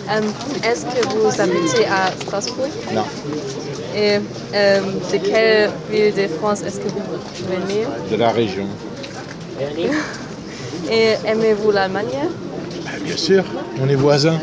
Est-ce que vous habitez à Strasbourg? Non, Et de quelle ville de France est-ce que vous venez? de la région. Et aimez-vous l'Allemagne? Bah, bien sûr, on est voisins.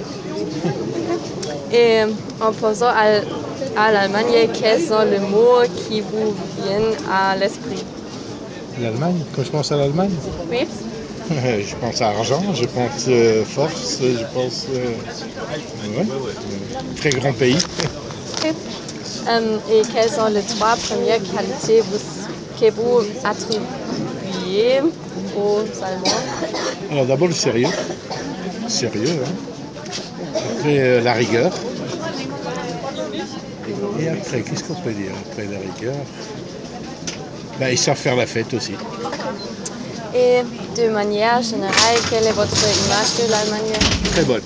Et en pensant à l'Allemagne, quels sont les mots qui vous viennent à l'esprit? L'Allemagne, quand je pense à l'Allemagne, Oui. je pense à argent, je pense force, je pense ouais, très grand pays. Ok. Et quelles sont les trois premières qualités que vous attribuez aux Allemands? Alors d'abord le sérieux, hein. Après la rigueur. Et après, qu'est-ce qu'on peut dire après la rigueur? Bah, ils savent faire la fête aussi. Et de manière générale, quelle est votre image de l'Allemagne? Très bonne.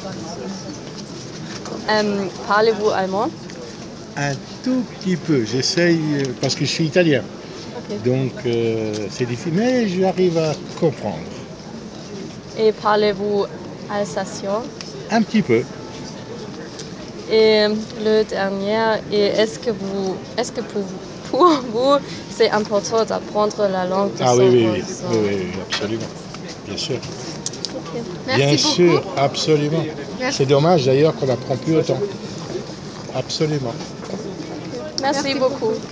Parlez-vous allemand? Un tout petit peu, j'essaye parce que je suis italien. Ok. Donc c'est difficile, mais j'arrive à comprendre. Et parlez-vous alsacien? Un petit peu. Et le dernier, est-ce que pour vous, c'est important d'apprendre la langue de Ah son oui, oui, oui, voisin? oui, oui, oui, absolument. Bien sûr. Ok. Bien Merci sûr, beaucoup. absolument. Merci. C'est dommage d'ailleurs qu'on n'apprend plus autant. Absolument. Merci beaucoup.